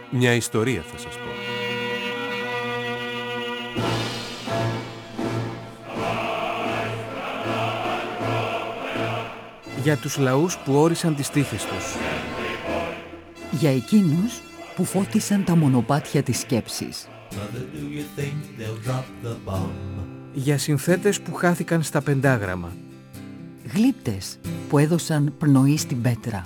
Μια ιστορία θα σας πω. Για τους λαούς που όρισαν τις τύχες τους. Για εκείνους που φώτισαν τα μονοπάτια της σκέψης. Για συνθέτες που χάθηκαν στα πεντάγραμμα. Γλύπτες που έδωσαν πνοή στην πέτρα.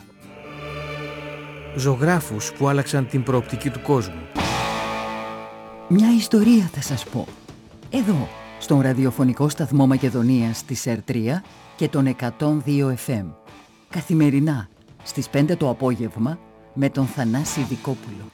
Ζωγράφους που άλλαξαν την προοπτική του κόσμου. Μια ιστορία θα σας πω. Εδώ, στον ραδιοφωνικό σταθμό Μακεδονίας της ΕΡΤΡΙΑ και τον 102 FM. Καθημερινά, στις 5 το απόγευμα, με τον Θανάση Δικόπουλο.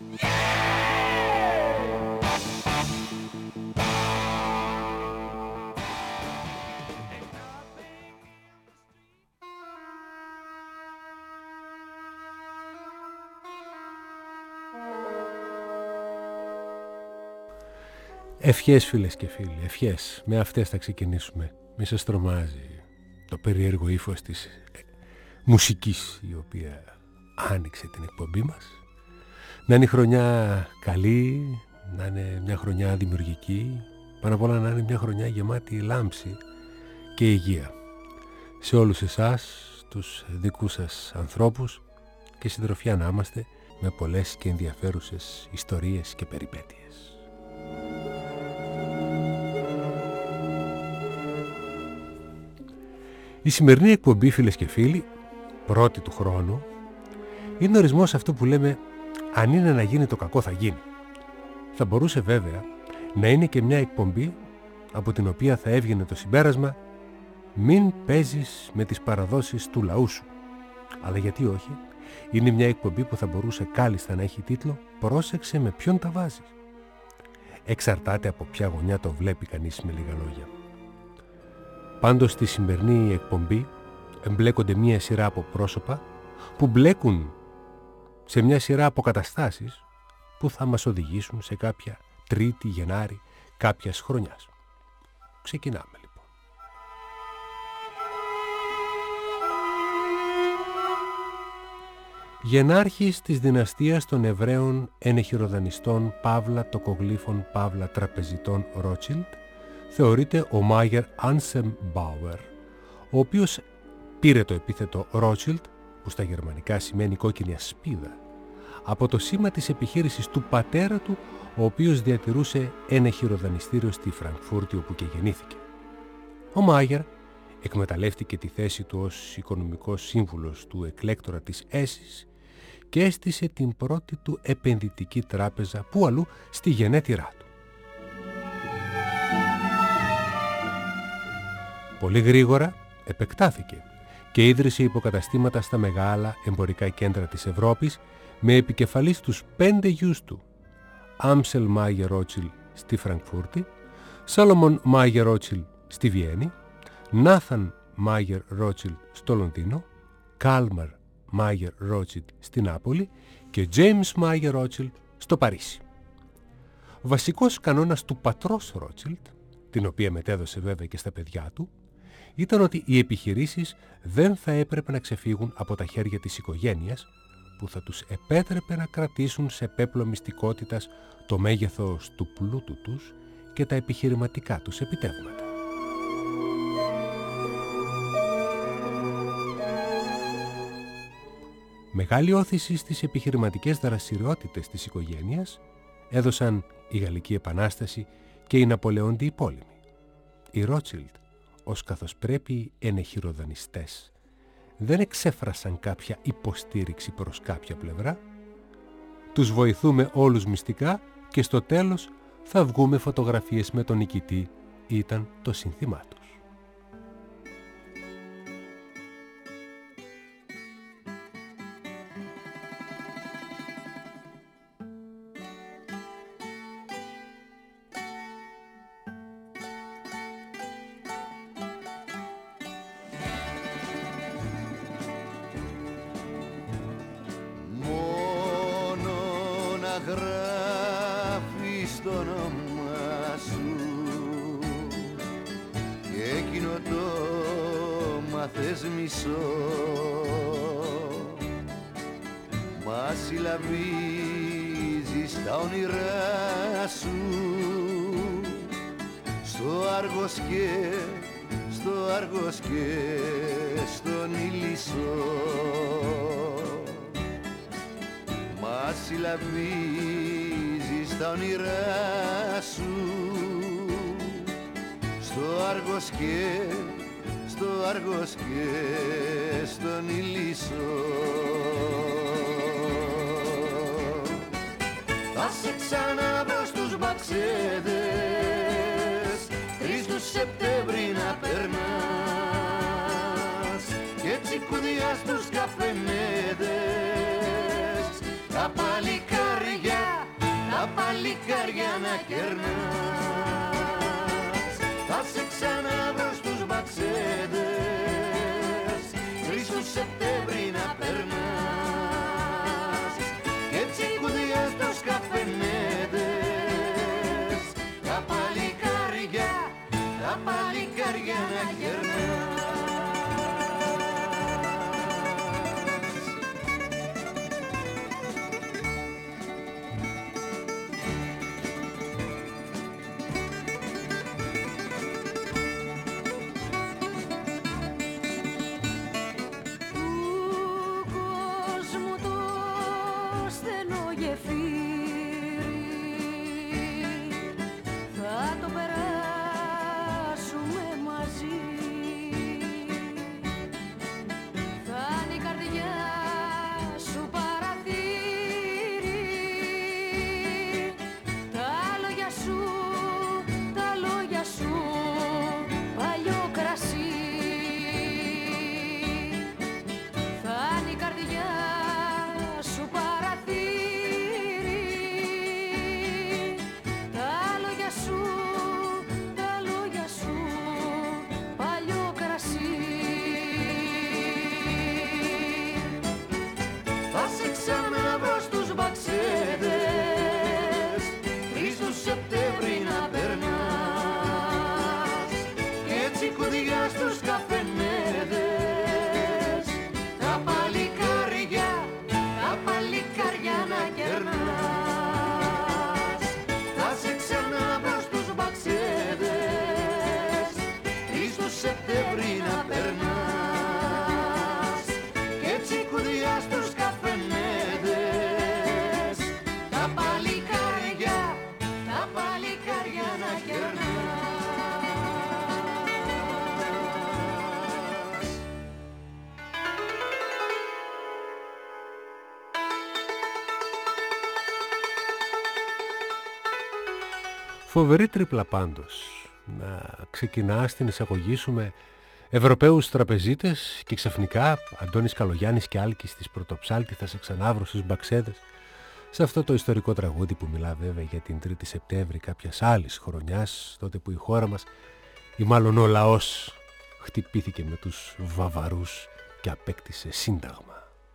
Ευχές φίλες και φίλοι, ευχές. Με αυτές θα ξεκινήσουμε. Μη σας τρομάζει το περίεργο ύφος της μουσικής η οποία άνοιξε την εκπομπή μας. Να είναι η χρονιά καλή, να είναι μια χρονιά δημιουργική, πάνω απ' όλα να είναι μια χρονιά γεμάτη λάμψη και υγεία. Σε όλους εσάς, τους δικούς σας ανθρώπους και συντροφιά να είμαστε με πολλές και ενδιαφέρουσες ιστορίες και περιπέτειες. Η σημερινή εκπομπή, φίλες και φίλοι, πρώτη του χρόνου, είναι ορισμός αυτό που λέμε «αν είναι να γίνει το κακό θα γίνει». Θα μπορούσε βέβαια να είναι και μια εκπομπή από την οποία θα έβγαινε το συμπέρασμα «μην παίζεις με τις παραδόσεις του λαού σου». Αλλά γιατί όχι, είναι μια εκπομπή που θα μπορούσε κάλλιστα να έχει τίτλο «πρόσεξε με ποιον τα βάζεις». Εξαρτάται από ποια γωνιά το βλέπει κανείς, με λίγα λόγια. Πάντως στη σημερινή εκπομπή εμπλέκονται μία σειρά από πρόσωπα που μπλέκουν σε μια σειρά από καταστάσεις που θα μας οδηγήσουν σε κάποια 3η Γενάρη κάποιας χρονιάς. Ξεκινάμε λοιπόν. Γενάρχης της δυναστείας των Εβραίων ενεχειροδανιστών Παύλα τοκογλύφων Παύλα τραπεζιτών Ρότσιλντ θεωρείται ο Μάγερ Άνσεμ Μπάουερ, ο οποίος πήρε το επίθετο Ρότσιλντ, που στα γερμανικά σημαίνει κόκκινη ασπίδα, από το σήμα της επιχείρησης του πατέρα του, ο οποίος διατηρούσε ένα χειροδανιστήριο στη Φραγκφούρτη, όπου και γεννήθηκε. Ο Μάγερ εκμεταλλεύτηκε τη θέση του ως οικονομικός σύμβουλος του εκλέκτορα της Έσης και έστησε την πρώτη του επενδυτική τράπεζα που αλλού στη γενέτειρά του. Πολύ γρήγορα επεκτάθηκε και ίδρυσε υποκαταστήματα στα μεγάλα εμπορικά κέντρα της Ευρώπης με επικεφαλής τους 5 γιους του: Άμσελ Μάγερ Ρότσιλντ στη Φραγκφούρτη, Σάλομον Μάγερ Ρότσιλντ στη Βιέννη, Νάθαν Μάγερ Ρότσιλντ στο Λονδίνο, Κάλμαρ Μάγερ Ρότσιλντ στη Νάπολη και Τζέιμς Μάγερ Ρότσιλντ στο Παρίσι. Ο βασικός κανόνας του πατρός Ρότσιλντ, την οποία μετέδωσε βέβαια και στα παιδιά του, ήταν ότι οι επιχειρήσεις δεν θα έπρεπε να ξεφύγουν από τα χέρια της οικογένειας, που θα τους επέτρεπε να κρατήσουν σε πέπλο μυστικότητας το μέγεθος του πλούτου τους και τα επιχειρηματικά τους επιτεύγματα. Μεγάλη όθηση στις επιχειρηματικές δραστηριότητες της οικογένειας έδωσαν η Γαλλική Επανάσταση και οι Ναπολεόντιοι πόλεμοι. Οι Ρότσιλντ, ως καθώς πρέπει ενεχειροδανιστές, δεν εξέφρασαν κάποια υποστήριξη προς κάποια πλευρά. Τους βοηθούμε όλους μυστικά και στο τέλος θα βγούμε φωτογραφίες με τον νικητή, ήταν το σύνθημά τους. Γράφεις το όνομα σου και εκείνο το μάθες μισό, μα συλλαβίζεις στα όνειρά σου, στο Άργος και στον Ηλισσό. Μα συλλαβίζεις τα όνειρά σου, στο Άργος και στον Ηλισσό. Θα σε ξαναβρω στους Μπαξέδες, 3 του Σεπτέμβρη να περνάς, και τσικουδιά στους καφενέδες, τα παλικάρια να κερνάς. Θα σε ξαναβρω στους Μπαξέδες, 3 του Σεπτέμβρη να περνάς, και τσικουδιά στους καφενέδες, τα παλικάρια να κερνάς. Φοβερή τρίπλα πάντως, να ξεκινάς την εισαγωγή σου με Ευρωπαίους τραπεζίτες και ξαφνικά Αντώνης Καλογιάννης και Άλκης της Πρωτοψάλτη θα σε ξανάβρω στους Μπαξέδες, σε αυτό το ιστορικό τραγούδι που μιλά βέβαια για την 3η Σεπτέμβρη κάποιας άλλης χρονιάς, τότε που η χώρα μας ή μάλλον ο λαός χτυπήθηκε με τους Βαβαρούς και απέκτησε σύνταγμα.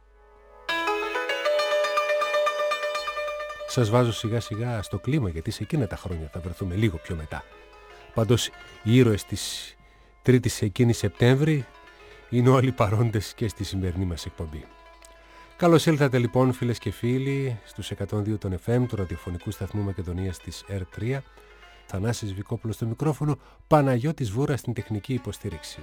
Σας βάζω σιγά σιγά στο κλίμα, γιατί σε εκείνα τα χρόνια θα βρεθούμε λίγο πιο μετά. Πάντως οι ήρωες της 3ης εκείνη Σεπτέμβρη είναι όλοι παρόντες και στη σημερινή μας εκπομπή. Καλώς ήλθατε λοιπόν φίλες και φίλοι στους 102 των FM του ραδιοφωνικού σταθμού Μακεδονίας της R3. Θανάσης Βικόπουλος στο μικρόφωνο, Παναγιώτης Βούρας στην τεχνική υποστήριξη.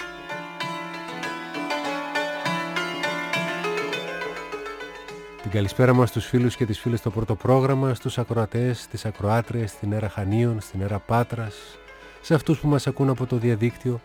Την καλησπέρα μας στους φίλους και τις φίλες στο πρώτο πρόγραμμα, στους ακροατές, στις ακροάτριες, στην Έρα Χανίων, στην Έρα Πάτρας, σε αυτούς που μας ακούν από το διαδίκτυο.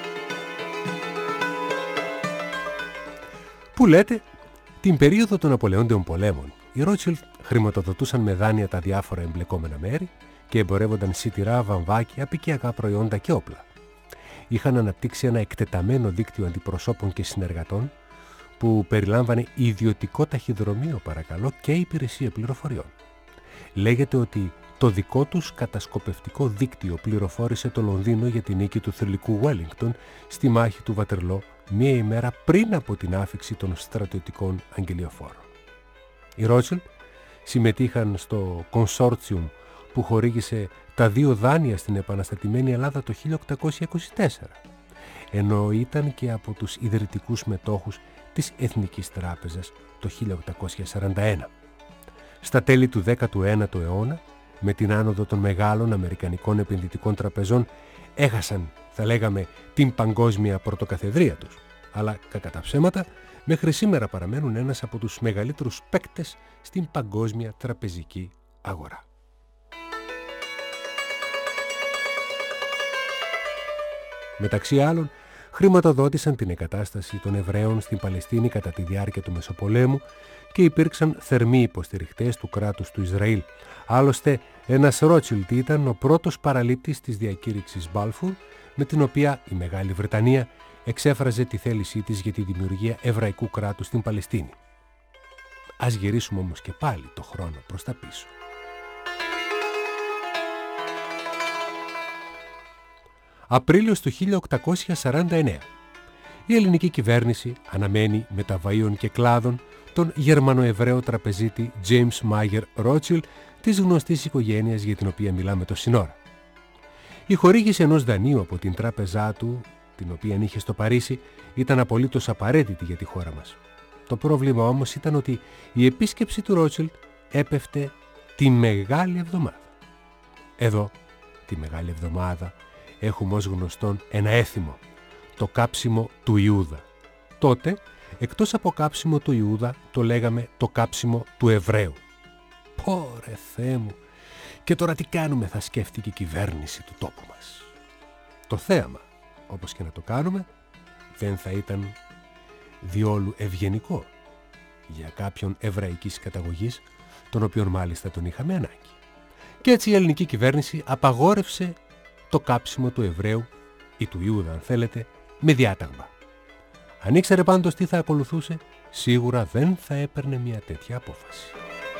Που λέτε, την περίοδο των Ναπολεόντιων πολέμων, οι Ρότσιλντ χρηματοδοτούσαν με δάνεια τα διάφορα εμπλεκόμενα μέρη και εμπορεύονταν σιτηρά, βαμβάκια, απικιακά προϊόντα και όπλα. Είχαν αναπτύξει ένα εκτεταμένο δίκτυο αντιπροσώπων και συνεργατών, που περιλάμβανε ιδιωτικό ταχυδρομείο παρακαλώ και υπηρεσία πληροφοριών. Λέγεται ότι το δικό τους κατασκοπευτικό δίκτυο πληροφόρησε το Λονδίνο για την νίκη του θρυλικού Wellington στη μάχη του Βατερλό μία ημέρα πριν από την άφιξη των στρατιωτικών αγγελιοφόρων. Οι Ρότσιλντ συμμετείχαν στο consortium που χορήγησε τα 2 δάνεια στην επαναστατημένη Ελλάδα το 1824, ενώ ήταν και από τους ιδρυτικούς μετόχους της Εθνικής Τράπεζας το 1841. Στα τέλη του 19ου αιώνα, με την άνοδο των μεγάλων αμερικανικών επενδυτικών τραπεζών, έχασαν, θα λέγαμε, την παγκόσμια πρωτοκαθεδρία τους. Αλλά, κακά τα ψέματα, μέχρι σήμερα παραμένουν ένας από τους μεγαλύτερους παίκτες στην παγκόσμια τραπεζική αγορά. Μεταξύ άλλων, χρηματοδότησαν την εγκατάσταση των Εβραίων στην Παλαιστίνη κατά τη διάρκεια του Μεσοπολέμου και υπήρξαν θερμοί υποστηριχτές του κράτους του Ισραήλ. Άλλωστε, ένας Ρότσιλντ ήταν ο πρώτος παραλήπτης της διακήρυξης Μπάλφουρ, με την οποία η Μεγάλη Βρετανία εξέφραζε τη θέλησή της για τη δημιουργία εβραϊκού κράτους στην Παλαιστίνη. Ας γυρίσουμε όμως και πάλι το χρόνο προς τα πίσω. Απρίλιος του 1849. Η ελληνική κυβέρνηση αναμένει μεταβαΐων και κλάδων τον Γερμανοεβραίο τραπεζίτη James Mayer Rothschild της γνωστής οικογένειας για την οποία μιλάμε τόση ώρα. Η χορήγηση ενός δανείου από την τράπεζά του, την οποία είχε στο Παρίσι, ήταν απολύτως απαραίτητη για τη χώρα μας. Το πρόβλημα όμως ήταν ότι η επίσκεψη του Rothschild έπεφτε τη Μεγάλη Εβδομάδα. Εδώ, τη Μεγάλη Εβδομάδα, έχουμε ως γνωστόν ένα έθιμο, το κάψιμο του Ιούδα. Τότε, εκτός από κάψιμο του Ιούδα, το λέγαμε το κάψιμο του Εβραίου. Πόρε Θεέ μου! Και τώρα τι κάνουμε, θα σκέφτηκε η κυβέρνηση του τόπου μας. Το θέαμα, όπως και να το κάνουμε, δεν θα ήταν διόλου ευγενικό για κάποιον εβραϊκής καταγωγής, τον οποίον μάλιστα τον είχαμε ανάγκη. Και έτσι η ελληνική κυβέρνηση απαγόρευσε το κάψιμο του Εβραίου ή του Ιούδα, αν θέλετε, με διάταγμα. Αν ήξερε πάντως τι θα ακολουθούσε, σίγουρα δεν θα έπαιρνε μια τέτοια απόφαση.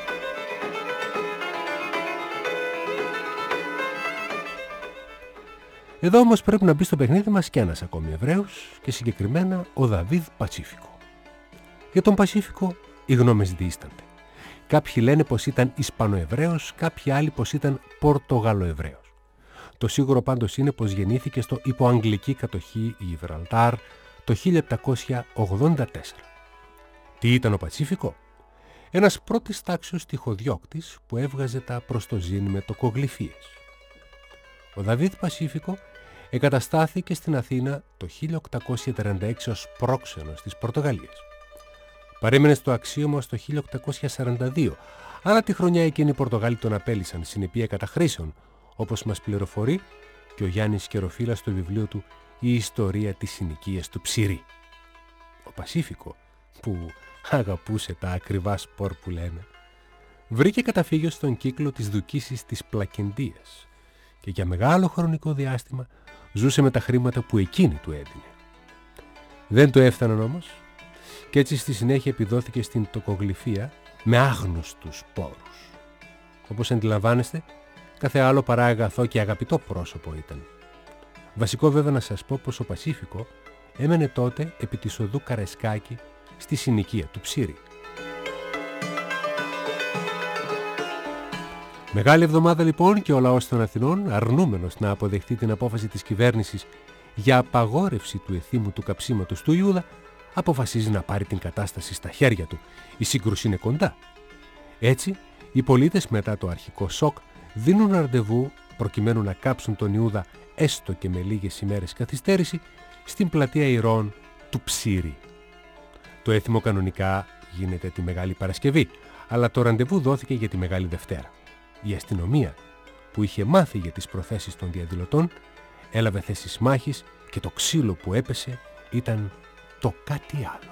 Εδώ όμως πρέπει να μπει στο παιχνίδι μας και ένας ακόμη Εβραίος, και συγκεκριμένα ο Δαβίδ Πατσίφικο. Για τον Πατσίφικο οι γνώμες δίστανται. Κάποιοι λένε πως ήταν Ισπανοεβραίος, κάποιοι άλλοι πως ήταν Πορτογαλοεβραίος. Το σίγουρο πάντως είναι πως γεννήθηκε στο υποαγγλική κατοχή Γιβραλτάρ το 1784. Τι ήταν ο Πατσίφικο? Ένας πρώτης τάξεως τυχοδιώκτης που έβγαζε τα προστοζήν με τοκογλυφίες. Ο Δαβίδ Πατσίφικο εγκαταστάθηκε στην Αθήνα το 1836 ως πρόξενος της Πορτογαλίας. Παρέμενε στο αξίωμα στο 1842, αλλά τη χρονιά εκείνη οι Πορτογάλοι τον απέλυσαν συνεπία καταχρήσεων, όπως μας πληροφορεί και ο Γιάννης Κεροφύλας στο βιβλίο του «Η ιστορία της συνοικίας του Ψηρή». Ο Πατσίφικο, που αγαπούσε τα ακριβά σπορ που λένε, βρήκε καταφύγιο στον κύκλο της Δουκίσης της Πλακεντίας και για μεγάλο χρονικό διάστημα ζούσε με τα χρήματα που εκείνη του έδινε. Δεν του έφταναν όμως και έτσι στη συνέχεια επιδόθηκε στην τοκογλυφία με άγνωστους πόρους. Όπως αντιλαμβάνεστε, κάθε άλλο παρά αγαθό και αγαπητό πρόσωπο ήταν. Βασικό βέβαια να σας πω πως ο Πατσίφικο έμενε τότε επί της οδού Καρεσκάκη στη συνοικία του Ψήρη. Μεγάλη εβδομάδα λοιπόν και ο λαός των Αθηνών, αρνούμενος να αποδεχτεί την απόφαση της κυβέρνησης για απαγόρευση του εθήμου του καψίματος του Ιούδα, αποφασίζει να πάρει την κατάσταση στα χέρια του. Η σύγκρουση είναι κοντά. Έτσι, οι πολίτες μετά το αρχικό σοκ δίνουν ραντεβού προκειμένου να κάψουν τον Ιούδα έστω και με λίγες ημέρες καθυστέρηση στην πλατεία Ηρώων του Ψήρη. Το έθιμο κανονικά γίνεται τη Μεγάλη Παρασκευή, αλλά το ραντεβού δόθηκε για τη Μεγάλη Δευτέρα. Η αστυνομία, που είχε μάθει για τις προθέσεις των διαδηλωτών, έλαβε θέσεις μάχης και το ξύλο που έπεσε ήταν το κάτι άλλο.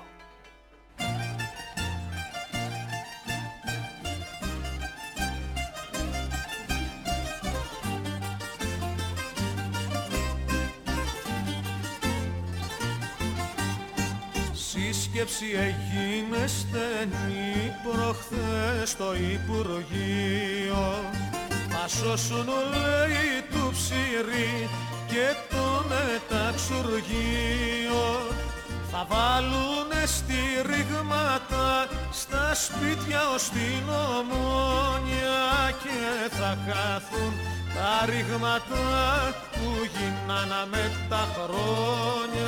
Σύσκεψη έγινε στενή προχθές στο Υπουργείο. Θα σώσουν λέει του Ψηρή και το μεταξουργείο. Θα βάλουνε στηρίγματα στα σπίτια ως την Ομόνια και θα χαθούν τα ρήγματα που γίνανα με τα χρόνια.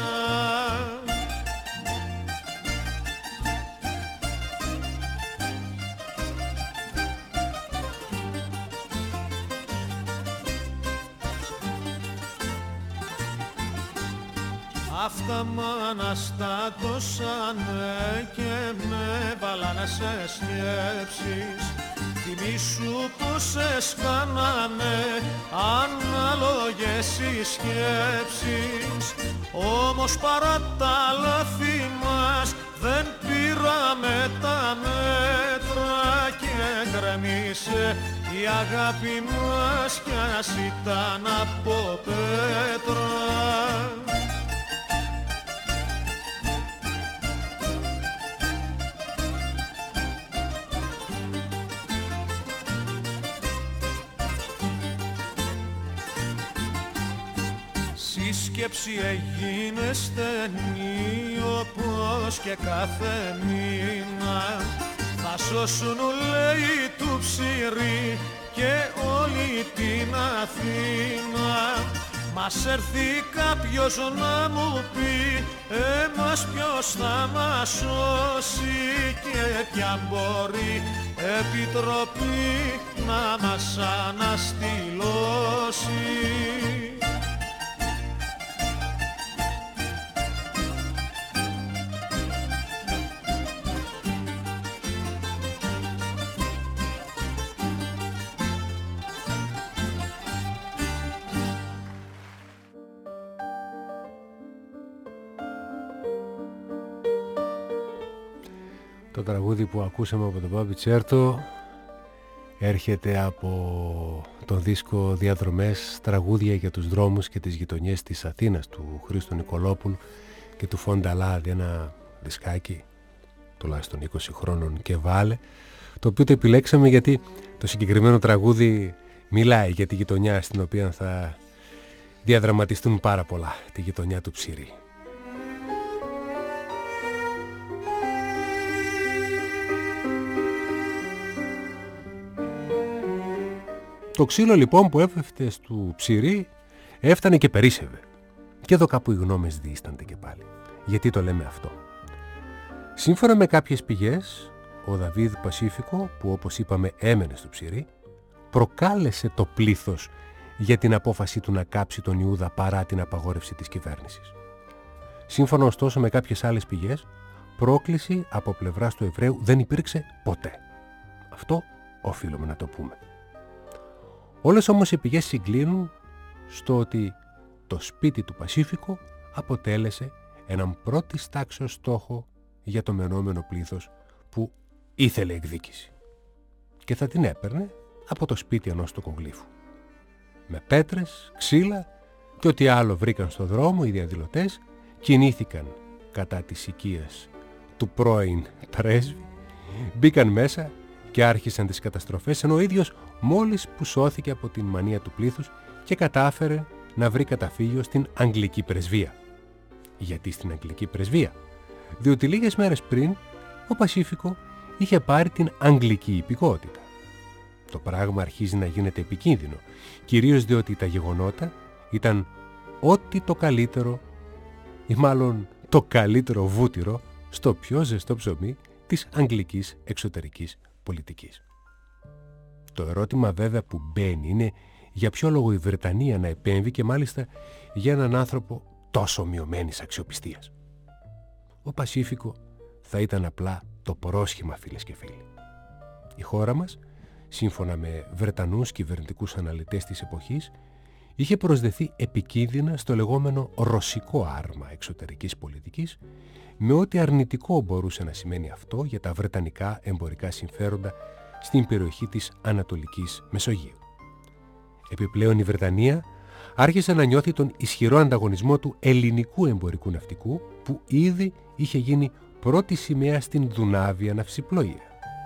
Αυτά μ' αναστάτωσανε και με βάλανε σε σκέψεις. Θυμήσου πόσες κάναμε ανάλογες οι σκέψεις. Όμως παρά τα λάθη μας δεν πήραμε τα μέτρα και γκρεμίσε η αγάπη μας κι ας ήταν από πέτρα. Η σκέψη έγινε στενή όπως και κάθε μήνα. Θα σώσουν λέει του Ψηρή και όλη την Αθήνα. Μας έρθει κάποιος να μου πει εμάς ποιος θα μας σώσει και ποια μπορεί επιτροπή να μας αναστηλώσει. Το τραγούδι που ακούσαμε από τον Μπάμπη Τσέρτο έρχεται από τον δίσκο Διαδρομές, τραγούδια για τους δρόμους και τις γειτονιές της Αθήνας του Χρήστου Νικολόπουλου και του Φονταλάδη, ένα δισκάκι τουλάχιστον 20 χρόνων και βάλε, το οποίο το επιλέξαμε γιατί το συγκεκριμένο τραγούδι μιλάει για τη γειτονιά στην οποία θα διαδραματιστούν πάρα πολλά, τη γειτονιά του Ψηρή. Το ξύλο λοιπόν που έφευτε του Ψηρή έφτανε και περίσσευε. Και εδώ κάπου οι γνώμες διήστανται και πάλι. Γιατί το λέμε αυτό? Σύμφωνα με κάποιες πηγές, ο Δαβίδ Πασίφικο, που όπως είπαμε έμενε στο Ψηρή, προκάλεσε το πλήθος για την απόφαση του να κάψει τον Ιούδα παρά την απαγόρευση της κυβέρνησης. Σύμφωνα ωστόσο με κάποιες άλλες πηγές, πρόκληση από πλευράς του Εβραίου δεν υπήρξε ποτέ. Αυτό οφείλουμε να το πούμε. Όλες όμως οι πηγές συγκλίνουν στο ότι το σπίτι του Πασίφικο αποτέλεσε έναν πρώτης τάξεως στόχο για το μενόμενο πλήθος που ήθελε εκδίκηση και θα την έπαιρνε από το σπίτι ενός τοκογλύφου. Με πέτρες, ξύλα και ό,τι άλλο βρήκαν στο δρόμο οι διαδηλωτές κινήθηκαν κατά της οικίας του πρώην πρέσβη, μπήκαν μέσα και άρχισαν τις καταστροφές, ενώ ο ίδιος μόλις που σώθηκε από την μανία του πλήθους και κατάφερε να βρει καταφύγιο στην Αγγλική Πρεσβεία. Γιατί στην Αγγλική Πρεσβεία? Διότι λίγες μέρες πριν ο Πασίφικο είχε πάρει την Αγγλική υπηκότητα. Το πράγμα αρχίζει να γίνεται επικίνδυνο, κυρίως διότι τα γεγονότα ήταν ό,τι το καλύτερο ή μάλλον το καλύτερο βούτυρο στο πιο ζεστό ψωμί της αγγλικής εξωτερικής πολιτικής. Το ερώτημα βέβαια που μπαίνει είναι για ποιο λόγο η Βρετανία να επέμβει και μάλιστα για έναν άνθρωπο τόσο μειωμένης αξιοπιστίας. Ο Πασίφικο θα ήταν απλά το πρόσχημα, φίλες και φίλοι. Η χώρα μας, σύμφωνα με Βρετανούς κυβερνητικούς αναλυτές της εποχής, είχε προσδεθεί επικίνδυνα στο λεγόμενο ρωσικό άρμα εξωτερικής πολιτικής, με ό,τι αρνητικό μπορούσε να σημαίνει αυτό για τα βρετανικά εμπορικά συμφέροντα στην περιοχή της Ανατολικής Μεσογείου. Επιπλέον η Βρετανία άρχισε να νιώθει τον ισχυρό ανταγωνισμό του ελληνικού εμπορικού ναυτικού που ήδη είχε γίνει πρώτη σημαία στην Δουνάβια ναυσιπλοεία.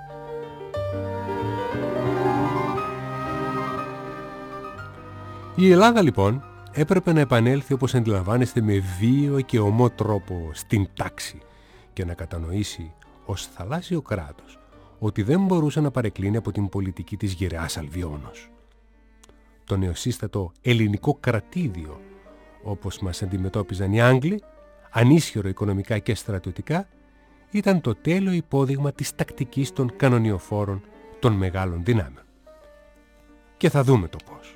Η Ελλάδα λοιπόν έπρεπε να επανέλθει, όπως αντιλαμβάνεστε, με βίαιο και ομό τρόπο στην τάξη και να κατανοήσει ως θαλάσσιο κράτος ότι δεν μπορούσε να παρεκκλίνει από την πολιτική της γεραιάς Αλβιώνος. Το νεοσύστατο ελληνικό κρατήδιο, όπως μας αντιμετώπιζαν οι Άγγλοι, ανίσχυρο οικονομικά και στρατιωτικά, ήταν το τέλειο υπόδειγμα της τακτικής των κανονιοφόρων των μεγάλων δυνάμεων. Και θα δούμε το πώς.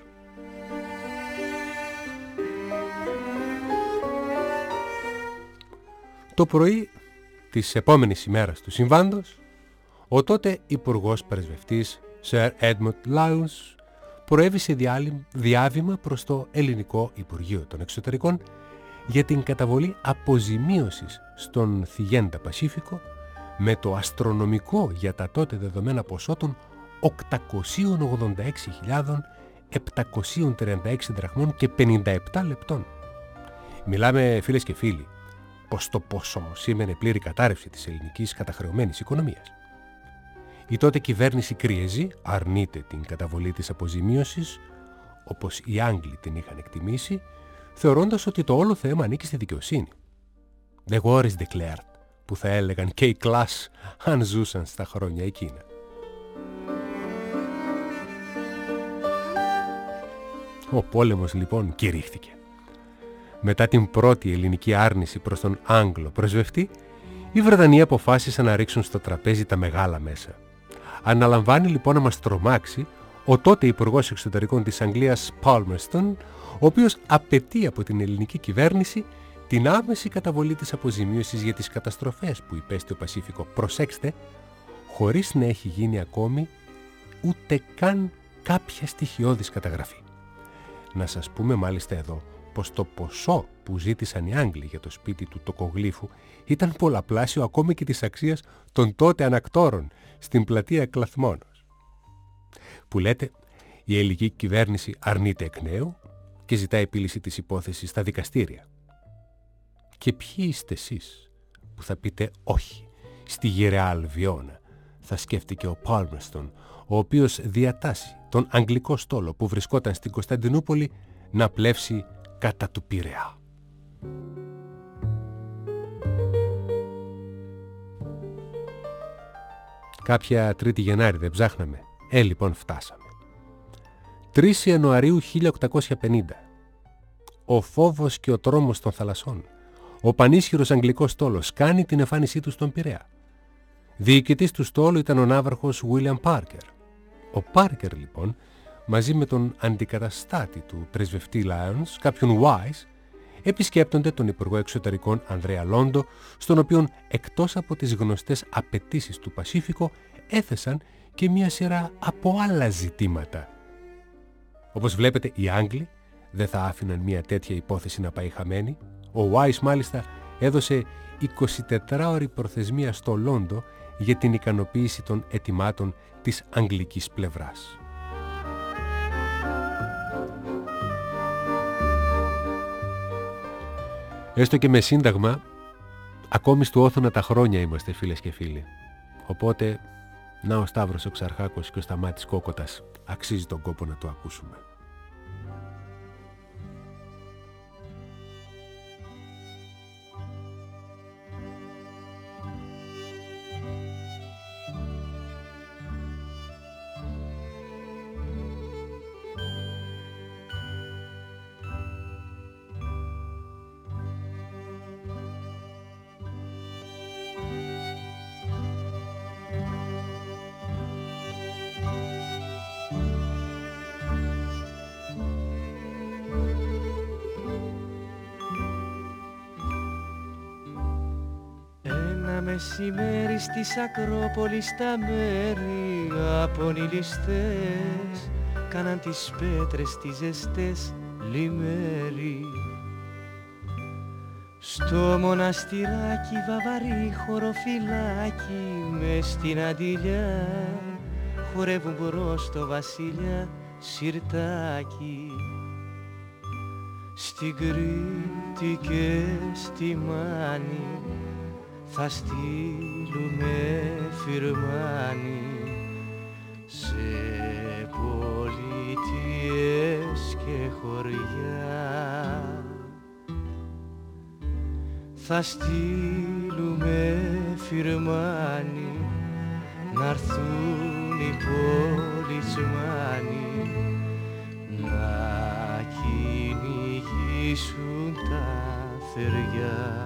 Το πρωί της επόμενης ημέρας του συμβάντος, ο τότε υπουργός πρεσβευτής Sir Edmund Laws προέβησε διάβημα προς το Ελληνικό Υπουργείο των Εξωτερικών για την καταβολή αποζημίωσης στον θυγέντα Πασίφικο με το αστρονομικό για τα τότε δεδομένα ποσό των 886.736 δραχμών και 57 λεπτών. Μιλάμε, φίλες και φίλοι, πως το ποσό σήμαινε πλήρη κατάρρευση της ελληνικής καταχρεωμένης οικονομίας. Η τότε κυβέρνηση Κριεζή αρνείται την καταβολή της αποζημίωσης, όπως οι Άγγλοι την είχαν εκτιμήσει, θεωρώντας ότι το όλο θέμα ανήκει στη δικαιοσύνη. The war is declared, που θα έλεγαν και οι κλάς αν ζούσαν στα χρόνια εκείνα. Ο πόλεμος λοιπόν κηρύχθηκε. Μετά την πρώτη ελληνική άρνηση προς τον Άγγλο πρεσβευτή, οι Βρετανοί αποφάσισαν να ρίξουν στο τραπέζι τα μεγάλα μέσα. Αναλαμβάνει λοιπόν να μας τρομάξει ο τότε υπουργός εξωτερικών της Αγγλίας Palmerston, ο οποίος απαιτεί από την ελληνική κυβέρνηση την άμεση καταβολή της αποζημίωσης για τις καταστροφές που υπέστη ο Πασίφικο, προσέξτε, χωρίς να έχει γίνει ακόμη ούτε καν κάποια στοιχειώδης καταγραφή. Να σας πούμε μάλιστα εδώ πως το ποσό που ζήτησαν οι Άγγλοι για το σπίτι του τοκογλύφου ήταν πολλαπλάσιο ακόμη και της αξίας των τότε ανακτόρων στην πλατεία Κλαθμόνος. Που λέτε, η ελληνική κυβέρνηση αρνείται εκ νέου και ζητά επίλυση της υπόθεσης στα δικαστήρια. Και ποιοι είστε εσείς που θα πείτε όχι στη γυραιά Αλβιώνα, θα σκέφτηκε ο Palmerston, ο οποίος διατάσσει τον αγγλικό στόλο που βρισκόταν στην Κωνσταντινούπολη να πλεύσει κατά του Πειραιά. Κάποια 3η Γενάρη δεν ψάχναμε? Λοιπόν φτάσαμε. 3 Ιανουαρίου 1850. Ο φόβος και ο τρόμος των θαλασσών. Ο πανίσχυρος αγγλικός στόλος κάνει την εμφάνισή του στον Πειραιά. Διοικητής του στόλου ήταν ο ναύαρχος William Parker. Ο Parker λοιπόν, μαζί με τον αντικαταστάτη του πρεσβευτή Lyons, κάποιον Wise, επισκέπτονται τον Υπουργό Εξωτερικών Ανδρέα Λόντο, στον οποίον εκτός από τις γνωστές απαιτήσεις του Πασίφικο έθεσαν και μια σειρά από άλλα ζητήματα. Όπως βλέπετε, οι Άγγλοι δεν θα άφηναν μια τέτοια υπόθεση να πάει χαμένη. Ο Wise μάλιστα έδωσε 24ωρη προθεσμία στο Λόντο για την ικανοποίηση των αιτημάτων της αγγλικής πλευράς. Έστω και με σύνταγμα, ακόμη στου όθωνα τα χρόνια είμαστε, φίλες και φίλοι. Οπότε, να ο Σταύρος ο Ξαρχάκος και ο Σταμάτης Κόκοτας, αξίζει τον κόπο να το ακούσουμε. Μεσημέρι στις Ακρόπολης τα μέρη απονηλιστές κάναν τις πέτρες τις ζεστές λιμέρι. Στο μοναστηράκι βαβαρή χωροφυλάκι μες στην αντιλιά χορεύουν μπρος το βασιλιά σιρτάκι. Στην Κρήτη και στη Μάνη θα στείλουμε φιρμάνι σε πολιτείες και χωριά. Θα στείλουμε φιρμάνι να'ρθούν οι πολιτσμάνοι να κυνηγήσουν τα θεριά.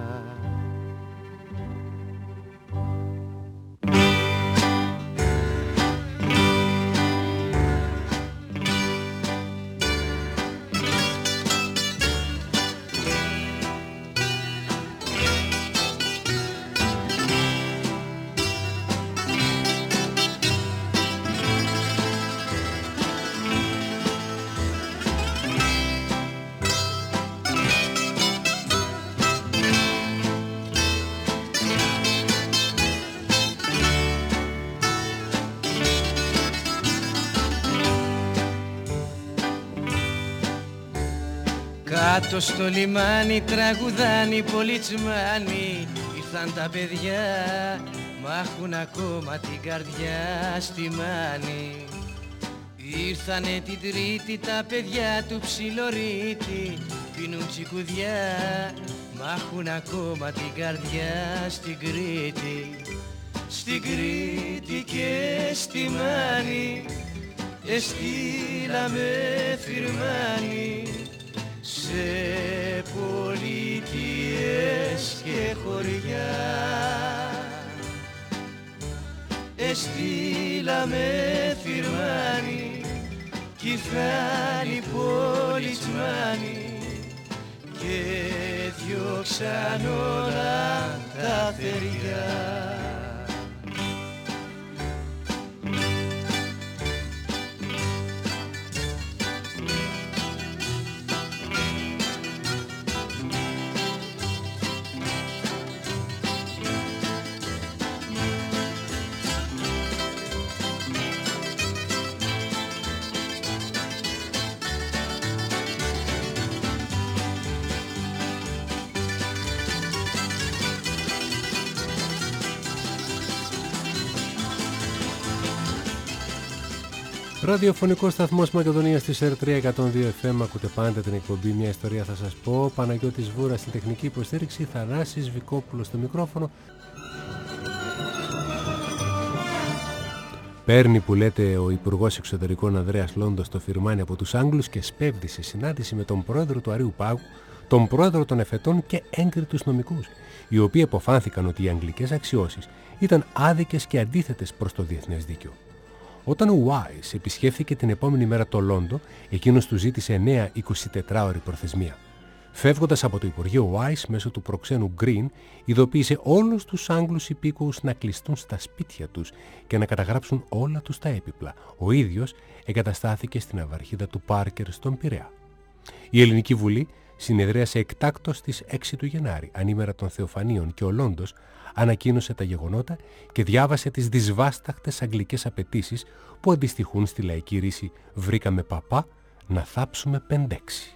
Κάτω στο λιμάνι τραγουδάνει οι πολιτσμάνοι. Ήρθαν τα παιδιά, μ' έχουν ακόμα την καρδιά στη μάνη. Ήρθανε την Τρίτη τα παιδιά του Ψιλορίτη, πίνουν τσικουδιά, μ' έχουν ακόμα την καρδιά στην Κρήτη. Στην Κρήτη και στη Μάνη εστήλαμε φυρμάνι, σε πολιτείες και χωριά. Εστήλαμε φυρμάνι κι ήρθαν οι πολιτσμάνοι και διώξαν όλα τα θεριά. Ραδιοφωνικός σταθμός Μακεδονίας της ΕΡΤ 102 FM. Ακούτε πάντα την εκπομπή «Μια ιστορία θα σας πω». Παναγιώτης Βούρας στην τεχνική υποστήριξη, Θανάσης Βικόπουλος στο μικρόφωνο. Παίρνει που λέτε ο Υπουργός Εξωτερικών Ανδρέας Λόντος το φυρμάνι από τους Άγγλους και σπέβδει σε συνάντηση με τον πρόεδρο του Αρείου Πάγου, τον πρόεδρο των Εφετών και έγκριτους νομικούς, οι οποίοι αποφάνθηκαν ότι οι αγγλικές αξιώσεις ήταν άδικες και αντίθετες προς το διεθνές δίκαιο. Όταν ο Wise επισκέφθηκε την επόμενη μέρα το Λόντο, εκείνος του ζήτησε νέα 24ωρη προθεσμία. Φεύγοντας από το Υπουργείο, ο Wise μέσω του προξένου Green ειδοποίησε όλους τους Άγγλους υπήκοους να κλειστούν στα σπίτια τους και να καταγράψουν όλα τους τα έπιπλα. Ο ίδιος εγκαταστάθηκε στην αυαρχίδα του Πάρκερ στον Πειραιά. Η Ελληνική Βουλή συνεδρίασε εκτάκτως στις 6 του Γενάρη, ανήμερα των Θεοφανίων, και ο Λόντος ανακοίνωσε τα γεγονότα και διάβασε τις δυσβάσταχτες αγγλικές απαιτήσεις που αντιστοιχούν στη λαϊκή ρίση «Βρήκαμε παπά, να θάψουμε 5-6».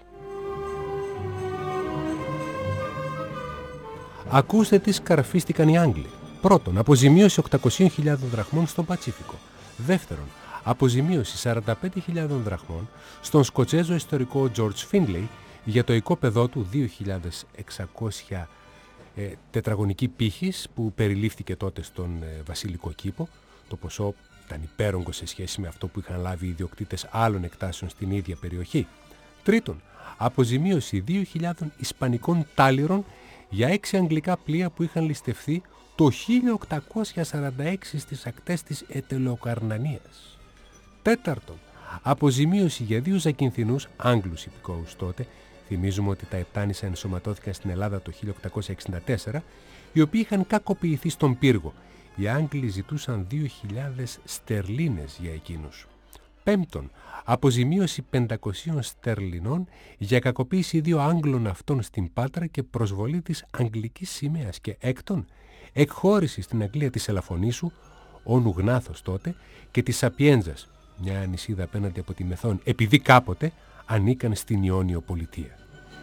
Ακούστε τι σκαρφίστηκαν οι Άγγλοι. Πρώτον, αποζημίωση 800.000 δραχμών στον Πατσίφικο. Δεύτερον, αποζημίωση 45.000 δραχμών στον Σκοτσέζο ιστορικό George Findlay για το οικόπεδό του 2.600 τετραγωνική πύχης που περιλήφθηκε τότε στον βασιλικό κήπο. Το ποσό ήταν υπέρογκο σε σχέση με αυτό που είχαν λάβει οι ιδιοκτήτες άλλων εκτάσεων στην ίδια περιοχή. Τρίτον, αποζημίωση 2.000 ισπανικών τάλιρων για 6 αγγλικά πλοία που είχαν ληστευθεί το 1846 στις ακτές της Ετελοκαρνανίας. Τέταρτον, αποζημίωση για 2 Ζακυνθινούς Άγγλους υπηκόους τότε. Θυμίζουμε ότι τα Επτάνησα ενσωματώθηκαν στην Ελλάδα το 1864, οι οποίοι είχαν κακοποιηθεί στον πύργο. Οι Άγγλοι ζητούσαν 2.000 στερλίνες για εκείνους. Πέμπτον, αποζημίωση 500 στερλινών για κακοποίηση 2 Άγγλων αυτών στην Πάτρα και προσβολή της αγγλικής σημαίας. Και έκτον, εκχώρηση στην Αγγλία της Ελαφωνήσου, όνου Γνάθος τότε, και της Σαπιέντζας, μια νησίδα απέναντι από τη Μεθόνη, επειδή κάποτε ανήκαν στην Ιόνιο πολιτεία.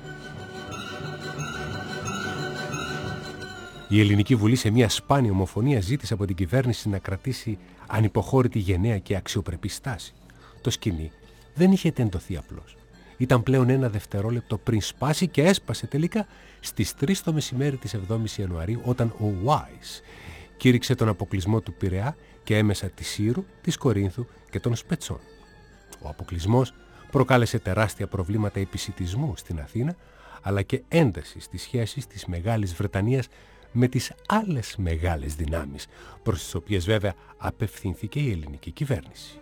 Η Ελληνική Βουλή σε μια σπάνια ομοφωνία ζήτησε από την κυβέρνηση να κρατήσει ανυποχώρητη γενναία και αξιοπρεπή στάση. Το σκηνή δεν είχε τεντωθεί απλώς. Ήταν πλέον ένα δευτερόλεπτο πριν σπάσει και έσπασε τελικά στις 3 το μεσημέρι της 7ης Ιανουαρίου, όταν ο Wise κήρυξε τον αποκλεισμό του Πειραιά και έμεσα της Ήρου, της Κορίνθου και των Σπετσών. Ο αποκλεισμός προκάλεσε τεράστια προβλήματα επισιτισμού στην Αθήνα, αλλά και ένταση στις σχέσεις της Μεγάλης Βρετανίας με τις άλλες μεγάλες δυνάμεις, προς τις οποίες βέβαια απευθύνθηκε η ελληνική κυβέρνηση.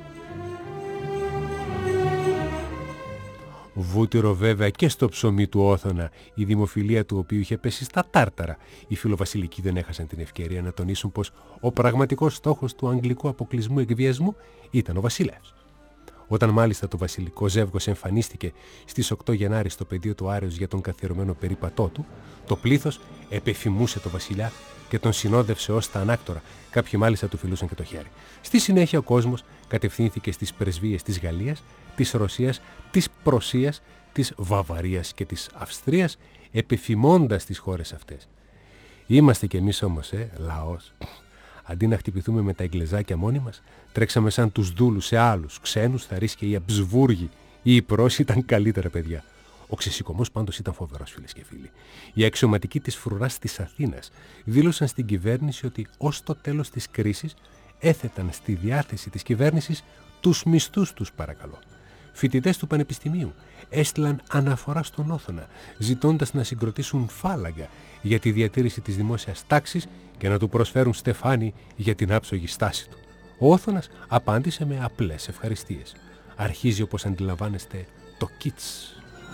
Βούτυρο βέβαια και στο ψωμί του Όθωνα, η δημοφιλία του οποίου είχε πέσει στα τάρταρα. Οι φιλοβασιλικοί δεν έχασαν την ευκαιρία να τονίσουν πως ο πραγματικός στόχος του αγγλικού αποκλεισμού εκβιασμού ήταν ο βασιλεύς. Όταν μάλιστα το βασιλικό ζεύγος εμφανίστηκε στις 8 Γενάρη στο πεδίο του Άρεως για τον καθιερωμένο περίπατό του, το πλήθος επεφημούσε το βασιλιά και τον συνόδευσε ως τα ανάκτορα. Κάποιοι μάλιστα του φιλούσαν και το χέρι. Στη συνέχεια ο κόσμος κατευθύνθηκε στις πρεσβείες της Γαλλίας, της Ρωσίας, της Πρωσίας, της Βαβαρίας και της Αυστρίας, επεφημώντας τις χώρες αυτές. Είμαστε κι εμείς όμως, λαός. Αντί να χτυπηθούμε με τα εγκλεζάκια μόνοι μας, τρέξαμε σαν τους δούλους σε άλλους, ξένους, θα ρίσκε οι Αμπσβούργοι. Οι Πρόσοι ήταν καλύτερα παιδιά. Ο ξεσηκωμός πάντως ήταν φοβερός, φίλες και φίλοι. Οι αξιωματικοί της φρουράς της Αθήνας δήλωσαν στην κυβέρνηση ότι ως το τέλος της κρίσης έθεταν στη διάθεση της κυβέρνησης τους μισθούς τους, παρακαλώ. Φοιτητές του Πανεπιστημίου έστειλαν αναφορά στον Όθωνα, ζητώντας να συγκροτήσουν φάλαγγα για τη διατήρηση της δημόσιας τάξης και να του προσφέρουν στεφάνι για την άψογη στάση του. Ο Όθωνας απάντησε με απλές ευχαριστίες. Αρχίζει, όπως αντιλαμβάνεστε, το κιτς.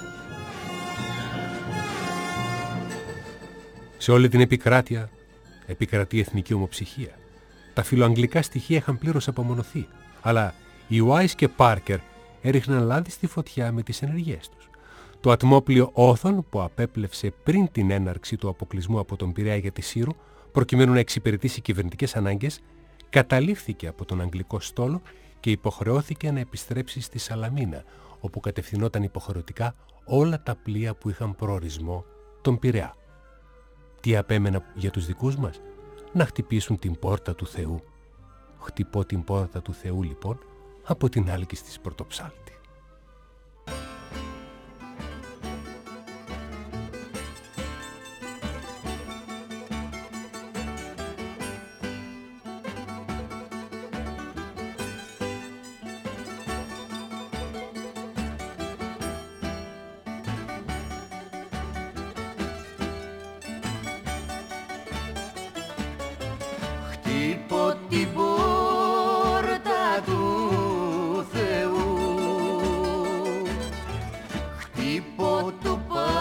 Σε όλη την επικράτεια επικρατεί εθνική ομοψυχία. Τα φιλοαγγλικά στοιχεία είχαν πλήρως απομονωθεί, αλλά οι Wise και Parker έριχναν λάδι στη φωτιά με τις ενεργειές τους. Το ατμόπλιο Όθων, που απέπλευσε πριν την έναρξη του αποκλεισμού από τον Πειραιά για τη Σύρου, προκειμένου να εξυπηρετήσει κυβερνητικές ανάγκες, καταλήφθηκε από τον Αγγλικό στόλο και υποχρεώθηκε να επιστρέψει στη Σαλαμίνα, όπου κατευθυνόταν υποχρεωτικά όλα τα πλοία που είχαν προορισμό τον Πειραιά. Τι απέμενα για τους δικούς μας? Να χτυπήσουν την πόρτα του Θεού. Χτυπώ την πόρτα του Θεού λοιπόν από την άλκης της Πρωτοψάλτη. Χτυπώ την πόρτα του Θεού, χτυπώ του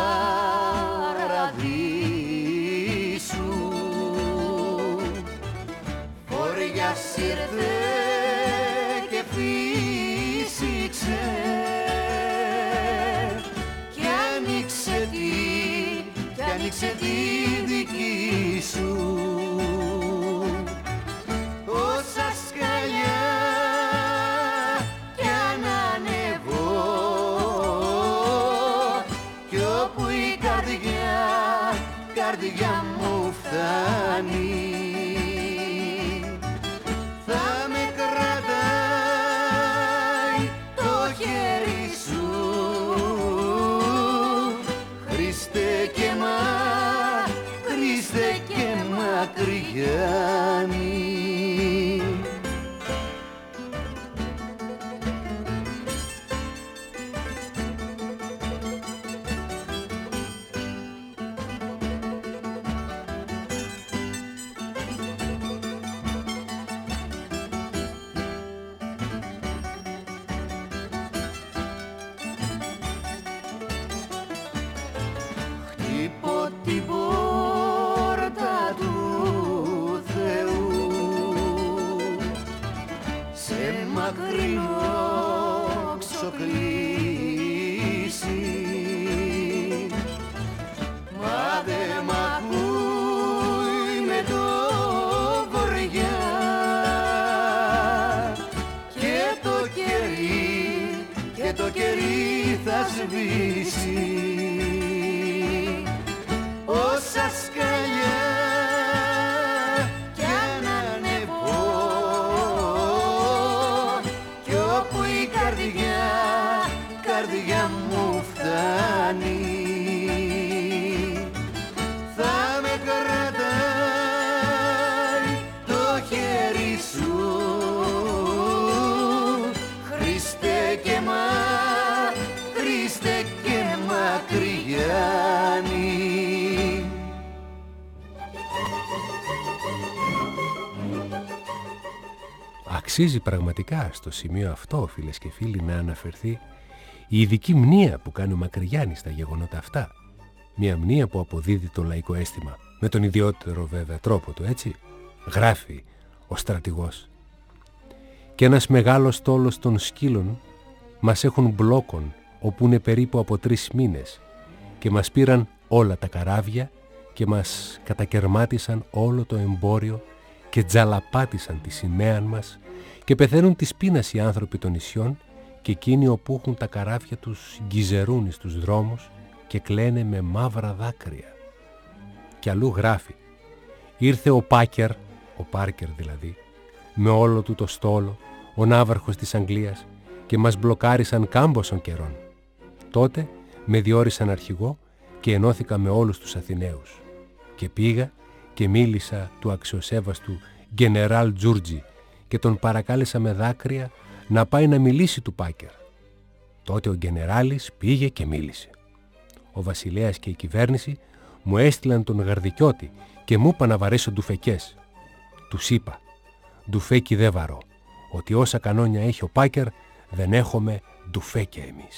παραδείσου, Φώριας ήρθε και φύσηξε κι άνοιξε τη δική σου. Καρδιά μου φτάνει, θα με κρατάει το χέρι σου, Χριστέ και μακριάνει. Χτυπώ την πόρτα του Θεού, σε μακρινό ξοκλήσει, μα δε μ' ακούει με το βοριά και το κερί θα σβήσει. Όσα σκαλιά κι αν ανεβώ κι όπου η καρδιά μου φτάνει, θα με κρατάει το χέρι σου, Χριστέ και μακριάνει. Αξίζει πραγματικά στο σημείο αυτό, φίλες και φίλοι, να αναφερθεί η ειδική μνήα που κάνει ο Μακρυγιάννης στα γεγονότα αυτά. Μια μνήα που αποδίδει το λαϊκό αίσθημα, με τον ιδιότερο βέβαια τρόπο του, έτσι. Γράφει ο στρατηγός. «Και ένας μεγάλος στόλος των σκύλων μας έχουν μπλόκον, όπου είναι περίπου από 3 μήνες, και μας πήραν όλα τα καράβια και μας κατακερμάτισαν όλο το εμπόριο και τζαλαπάτισαν τη σημαία μας και πεθαίνουν της πείνας οι άνθρωποι των νησιών και εκείνοι όπου έχουν τα καράβια τους γκιζερούνι στους δρόμους και κλαίνε με μαύρα δάκρυα. Κι αλλού γράφει: ήρθε ο Πάρκερ δηλαδή, με όλο του το στόλο, ο ναύαρχος της Αγγλίας, και μας μπλοκάρισαν κάμποσον καιρών. Τότε με διόρισαν αρχηγό και ενώθηκα με όλους τους Αθηναίους. Και πήγα και μίλησα του αξιοσέβαστου Γενεράλ Τζούρτζι και τον παρακάλεσα με δάκρυα να πάει να μιλήσει του Πάρκερ. Τότε ο Γενεράλης πήγε και μίλησε. Ο βασιλέας και η κυβέρνηση μου έστειλαν τον Γαρδικιώτη και μου είπα να βαρέσω ντουφεκές. Τους είπα: ντουφέκι δεν βαρώ, ότι όσα κανόνια έχει ο Πάρκερ δεν έχουμε ντουφέκια εμείς.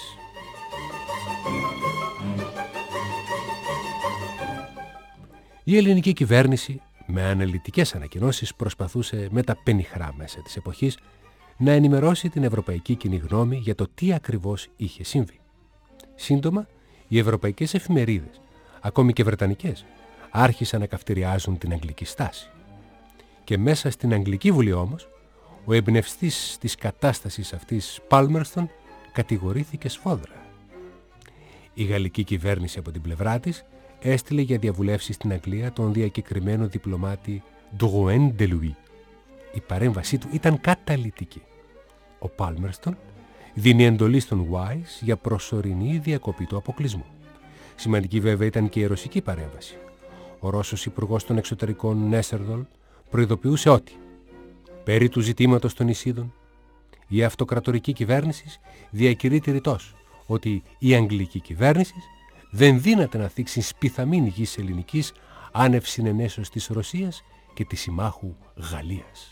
Η ελληνική κυβέρνηση με αναλυτικές ανακοινώσεις προσπαθούσε με τα πενιχρά μέσα της εποχής να ενημερώσει την ευρωπαϊκή κοινή γνώμη για το τι ακριβώς είχε συμβεί. Σύντομα, οι ευρωπαϊκές εφημερίδες, ακόμη και βρετανικές, άρχισαν να καυτηριάζουν την αγγλική στάση. Και μέσα στην Αγγλική Βουλή όμως, ο εμπνευστής της κατάστασης αυτής, Πάλμερστον, κατηγορήθηκε σφόδρα. Η γαλλική κυβέρνηση από την πλευρά της έστειλε για διαβουλεύσεις στην Αγγλία τον διακεκριμένο διπλωμάτη Drouin de Louis. Η παρέμβασή του ήταν καταλυτική. Ο Πάλμερστον δίνει εντολή στον Wise για προσωρινή διακοπή του αποκλεισμού. Σημαντική βέβαια ήταν και η ρωσική παρέμβαση. Ο Ρώσος υπουργός των εξωτερικών Νέσερδολ προειδοποιούσε ότι περί του ζητήματος των Ισίδων η αυτοκρατορική κυβέρνηση διακηρύττει ρητός ότι η αγγλική κυβέρνηση δεν δύναται να θίξει σπιθαμήν γης ελληνικής άνευ συνενέσεως της Ρωσίας και της συμμάχου Γαλλίας.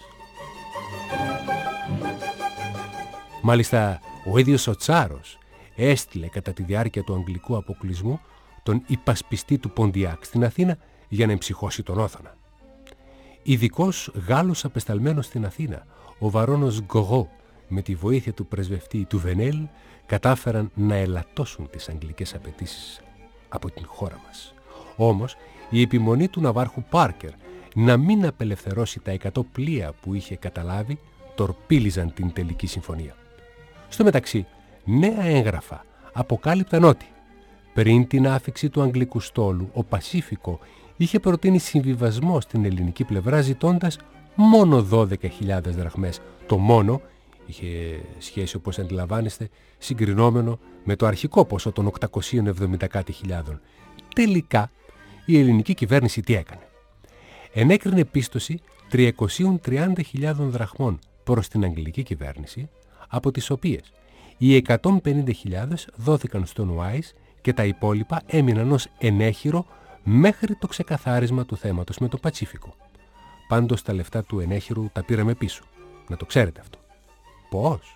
Μάλιστα, ο ίδιος ο Τσάρος έστειλε κατά τη διάρκεια του αγγλικού αποκλεισμού τον υπασπιστή του Ποντιάκ στην Αθήνα για να εμψυχώσει τον Όθωνα. Ειδικός Γάλλος απεσταλμένος στην Αθήνα, ο Βαρώνος Γκογό, με τη βοήθεια του πρεσβευτή του Βενέλ, κατάφεραν να ελαττώσουν τις αγγλικές απαιτήσεις από την χώρα μας. Όμως, η επιμονή του ναυάρχου Πάρκερ να μην απελευθερώσει τα 100 πλοία που είχε καταλάβει, τορπίλιζαν την τελική συμφωνία. Στο μεταξύ, νέα έγγραφα αποκάλυπταν ότι πριν την άφιξη του αγγλικού στόλου, ο Πασίφικο είχε προτείνει συμβιβασμό στην ελληνική πλευρά ζητώντας μόνο 12.000 δραχμές. Το μόνο είχε σχέση, όπως αντιλαμβάνεστε, συγκρινόμενο με το αρχικό ποσό των 870 κάτι χιλιάδων. Τελικά, η ελληνική κυβέρνηση τι έκανε? Ενέκρινε πίστοση 330.000 δραχμών προς την αγγλική κυβέρνηση, από τις οποίες οι 150.000 δόθηκαν στον Wise και τα υπόλοιπα έμειναν ως ενέχειρο μέχρι το ξεκαθάρισμα του θέματος με το Πασίφικο. Πάντως τα λεφτά του ενέχειρου τα πήραμε πίσω. Να το ξέρετε αυτό. Πώς?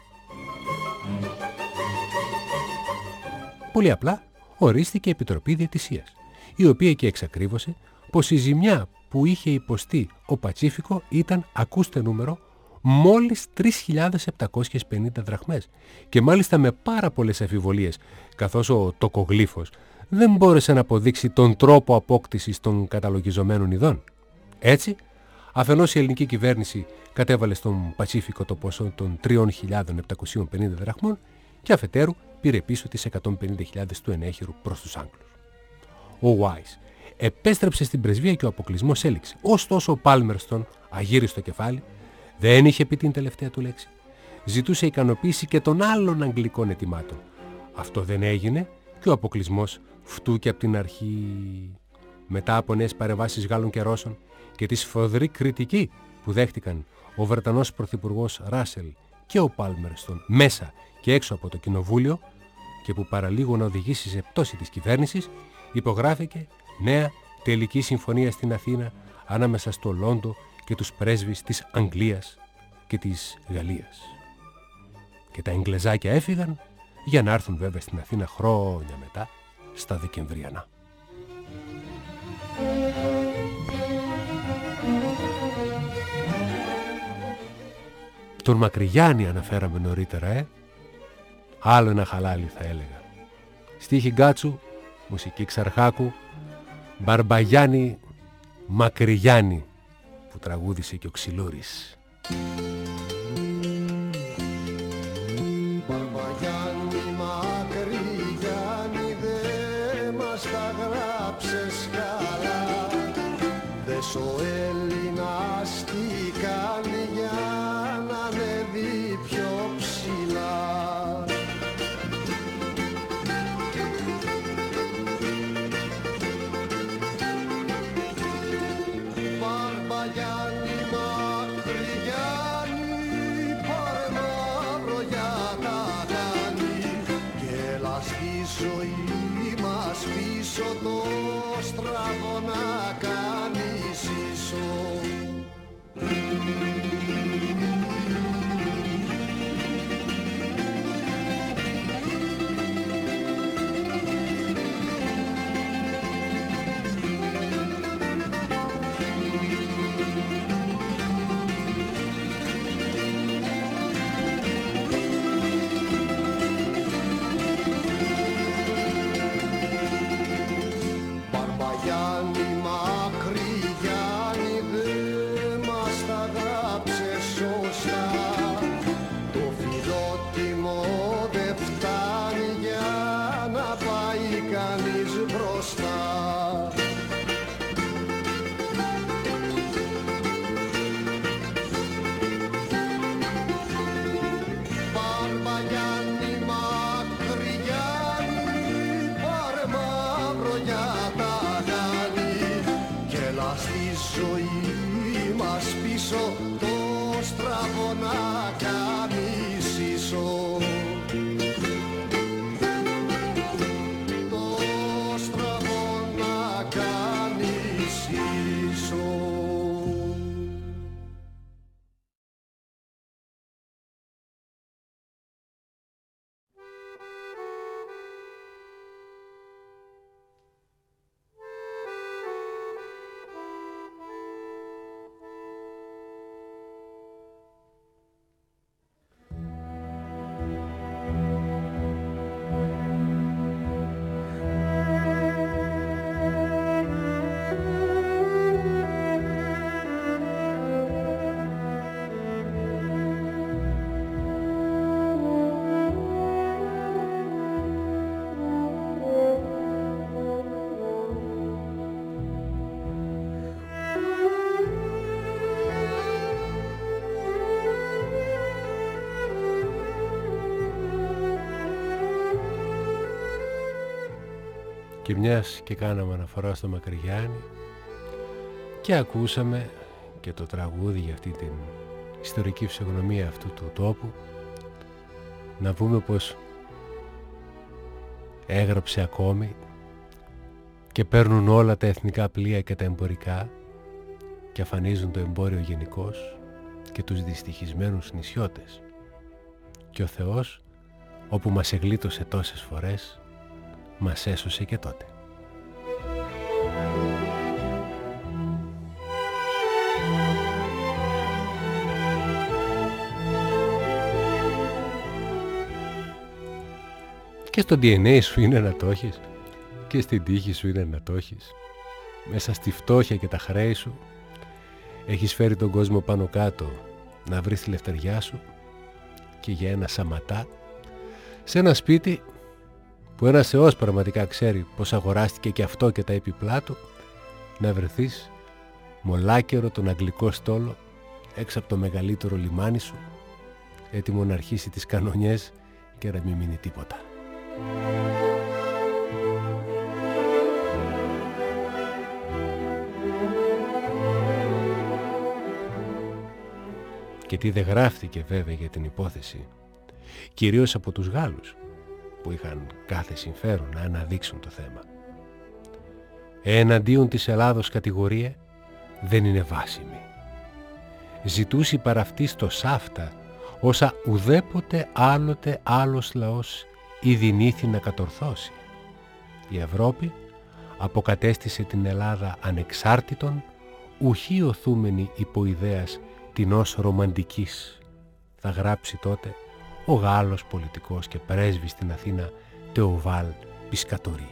Πολύ απλά ορίστηκε Επιτροπή Διαιτησίας, η οποία και εξακρίβωσε πως η ζημιά που είχε υποστεί ο Πασίφικο ήταν, ακούστε νούμερο, μόλις 3.750 δραχμές και μάλιστα με πάρα πολλές αμφιβολίες, καθώς ο τοκογλύφος δεν μπόρεσε να αποδείξει τον τρόπο απόκτησης των καταλογιζομένων ειδών. Έτσι, αφενός η ελληνική κυβέρνηση κατέβαλε στον Πασίφικο το ποσό των 3.750 δραχμών και αφετέρου πήρε πίσω τις 150.000 του ενέχειρου προς τους Άγγλους. Ο Wise επέστρεψε στην πρεσβεία και ο αποκλεισμός έληξε. Ωστόσο ο Πάλμερστον, αγύριστο κεφάλι, δεν είχε πει την τελευταία του λέξη. Ζητούσε ικανοποίηση και των άλλων αγγλικών αιτημάτων. Αυτό δεν έγινε και ο αποκλεισμός φτούκε από την αρχή. Μετά από νέες παρεμβάσεις Γάλλων και Ρώσων και τη σφοδρή κριτική που δέχτηκαν ο Βρετανός πρωθυπουργός Ράσελ και ο Πάλμερστον μέσα και έξω από το κοινοβούλιο και που παραλίγο να οδηγήσει σε πτώση της κυβέρνησης, υπογράφηκε νέα τελική συμφωνία στην Αθήνα ανάμεσα στο Λόντο και τους πρέσβεις της Αγγλίας και της Γαλλίας. Και τα Εγγλεζάκια έφυγαν για να έρθουν βέβαια στην Αθήνα χρόνια μετά, στα Δεκεμβριανά. Τον Μακρυγιάννη αναφέραμε νωρίτερα, Άλλο ένα χαλάλι θα έλεγα. Στίχη Γκάτσου, μουσική Ξαρχάκου, Μπαρμπαγιάννη, Μακρυγιάννη που τραγούδισε και ο Ξυλούρης. Αυτός ο Έλληνας τι κάνει για να ανέβει πιο ψηλά? Μπαρμπαγιάννη, Μακρυγιάννη, πάρε μαύρο για τα κάνει και έλα στη ζωή μας πίσω το στραβό να κάνεις ίσο. Το στραβό να κάνεις ίσο. Το στραβό να κάνεις ίσο. Και μιας και κάναμε αναφορά στο Μακρυγιάννη και ακούσαμε και το τραγούδι για αυτή την ιστορική φυσιογνωμία αυτού του τόπου, να πούμε πως έγραψε ακόμη και παίρνουν όλα τα εθνικά πλοία και τα εμπορικά και αφανίζουν το εμπόριο γενικώς και τους δυστυχισμένους νησιώτες, και ο Θεός, όπου μας εγλίτωσε τόσες φορές, μας έσωσε και τότε. Και στο DNA σου είναι να το έχεις και στην τύχη σου είναι να το έχεις. Μέσα στη φτώχεια και τα χρέη σου έχεις φέρει τον κόσμο πάνω κάτω να βρεις τη λευτεριά σου και για ένα σαματά σε ένα σπίτι που ένας Θεός πραγματικά ξέρει πως αγοράστηκε και αυτό και τα επιπλά του, να βρεθείς μολάκερο τον αγγλικό στόλο έξω από το μεγαλύτερο λιμάνι σου, έτοιμο να αρχίσει τις κανονιές και να μην μείνει τίποτα. Και τι δεν γράφτηκε βέβαια για την υπόθεση, κυρίως από τους Γάλλους, που είχαν κάθε συμφέρον να αναδείξουν το θέμα. Εναντίον της Ελλάδος κατηγορία δεν είναι βάσιμη. Ζητούσε παραυτή στο σάφτα όσα ουδέποτε άλλοτε άλλος λαός ειδηνήθη να κατορθώσει. Η Ευρώπη αποκατέστησε την Ελλάδα ανεξάρτητον, ουχή οθούμενη υπό ιδέας την ως ρομαντικής, θα γράψει τότε ο Γάλλος πολιτικός και πρέσβης στην Αθήνα Τεοβάλ Πισκατορή.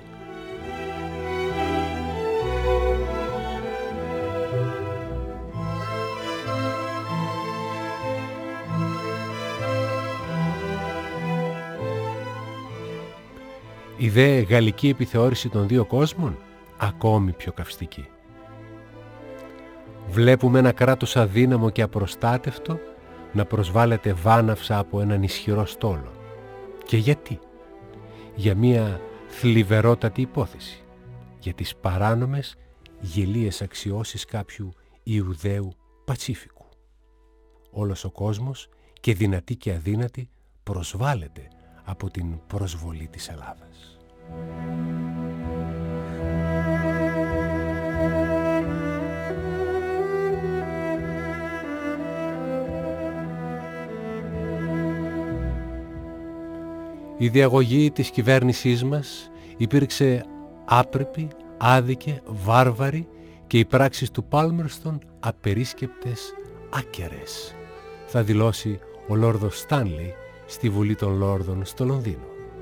Η δε γαλλική επιθεώρηση των δύο κόσμων ακόμη πιο καυστική. Βλέπουμε ένα κράτος αδύναμο και απροστάτευτο να προσβάλλεται βάναυσα από έναν ισχυρό στόλο. Και γιατί? Για μια θλιβερότατη υπόθεση. Για τις παράνομες γελίες αξιώσεις κάποιου Ιουδαίου Πατσίφικου. Όλος ο κόσμος, και δυνατοί και αδύνατοι, προσβάλλεται από την προσβολή της Ελλάδας. Η διαγωγή της κυβέρνησής μας υπήρξε άπρεπη, άδικη, βάρβαρη και οι πράξεις του Πάλμερστον απερίσκεπτες, άκερες, θα δηλώσει ο Λόρδος Στάνλεϊ στη Βουλή των Λόρδων στο Λονδίνο.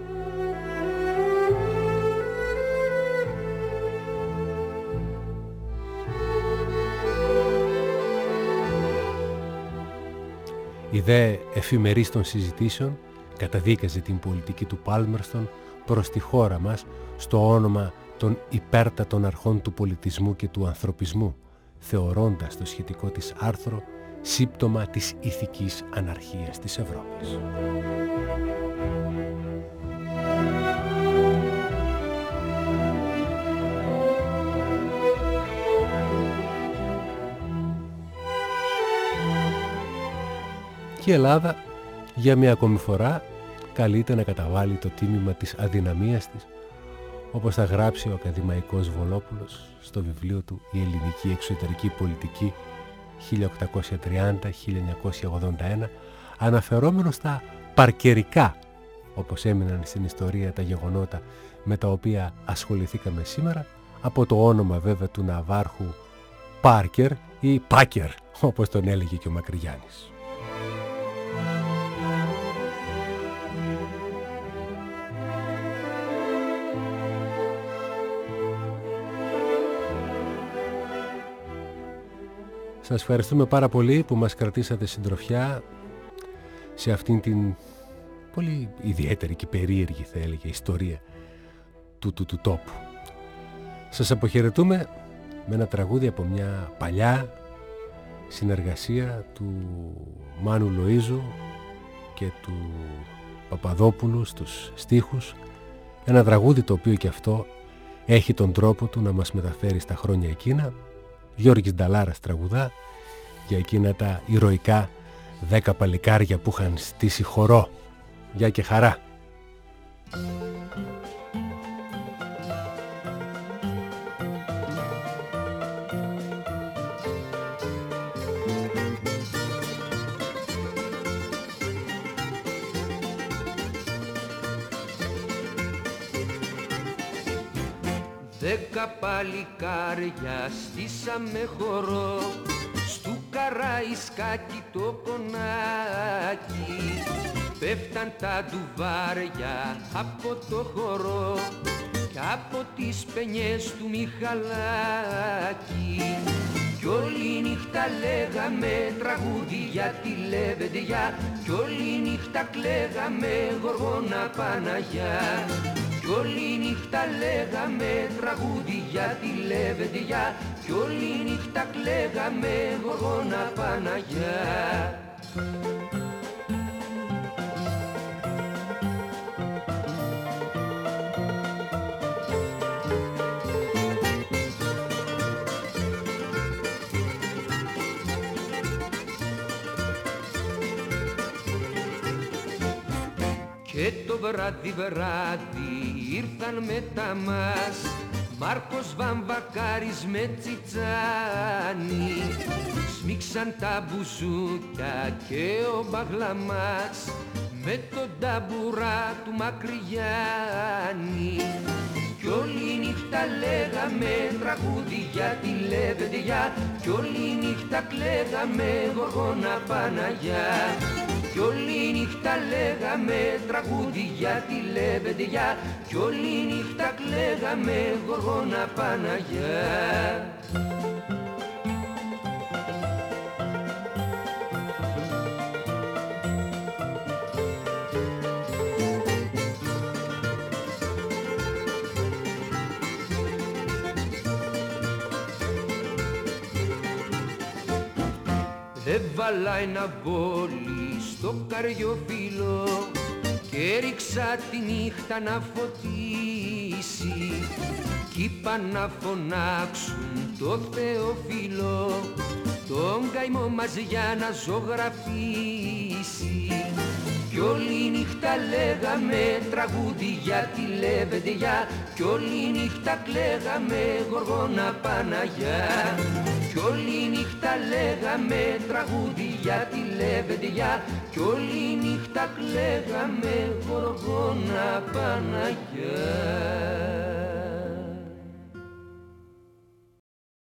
Η δε εφημερής των συζητήσεων καταδίκαζε την πολιτική του Πάλμερστον προς τη χώρα μας στο όνομα των υπέρτατων αρχών του πολιτισμού και του ανθρωπισμού, θεωρώντας το σχετικό της άρθρο σύμπτωμα της ηθικής αναρχίας της Ευρώπης. Και η Ελλάδα για μια ακόμη φορά καλείται να καταβάλει το τίμημα της αδυναμίας της, όπως θα γράψει ο ακαδημαϊκός Βολόπουλος στο βιβλίο του «Η ελληνική εξωτερική πολιτική 1830-1981», αναφερόμενο στα παρκερικά, όπως έμειναν στην ιστορία τα γεγονότα με τα οποία ασχοληθήκαμε σήμερα, από το όνομα βέβαια του ναυάρχου Πάρκερ ή Πάκερ, όπως τον έλεγε και ο Μακρυγιάννης. Σας ευχαριστούμε πάρα πολύ που μας κρατήσατε συντροφιά σε αυτήν την πολύ ιδιαίτερη και περίεργη, θα έλεγε, ιστορία του τόπου. Σας αποχαιρετούμε με ένα τραγούδι από μια παλιά συνεργασία του Μάνου Λοΐζου και του Παπαδόπουλου στους στίχους. Ένα τραγούδι το οποίο και αυτό έχει τον τρόπο του να μας μεταφέρει στα χρόνια εκείνα. Γιώργης Νταλάρας τραγουδά για εκείνα τα ηρωικά 10 παλικάρια που είχαν στήσει χορό. Γεια και χαρά. Δέκα παλικάρια στήσαμε χορό στου Καραϊσκάκι το κονάκι. Πέφταν τα ντουβάρια από το χορό κι από τις πενιές του Μιχαλάκη. Κι όλη νύχτα λέγαμε τραγούδια τη λεβεντιά κι όλη νύχτα κλαίγαμε Γοργόνα Παναγιά. Κι όλη νύχτα λέγαμε τραγούδια τη λεβεντιά κι όλη νύχτα κλαίγαμε Γοργόνα Παναγιά. Και το βράδυ ήρθαν μετά μας Μάρκος Βαμβακάρης με Τσιτσάνι. Σμίξαν τα μπουζούκια και ο Μπαγλαμάς με τον ταμπουρά του Μακρυγιάννη. Κι όλη νύχτα λέγαμε τραγούδια τη λεβεντιά κι όλη νύχτα κλαίγαμε Γοργόνα Παναγιά. Κι όλη νύχτα λέγαμε τραγούδια τη λεβεντιά κι όλη νύχτα κλαίγαμε Γοργόνα Παναγιά. έβαλα ένα μπόλι στο καριοφύλλο και ρίξα τη νύχτα να φωτίσει κι είπα να φωνάξουν το Θεοφύλλο τον καημό μας για να ζωγραφίσει. Κι όλη νύχτα λέγαμε τραγούδια τη λεβεντιά κι όλη νύχτα κλαίγαμε Γοργόνα Παναγιά. Κι όλη νύχτα λέγαμε τραγούδια τη λεβεντιά κι όλη νύχτα κλαίγαμε Γοργόνα Παναγιά.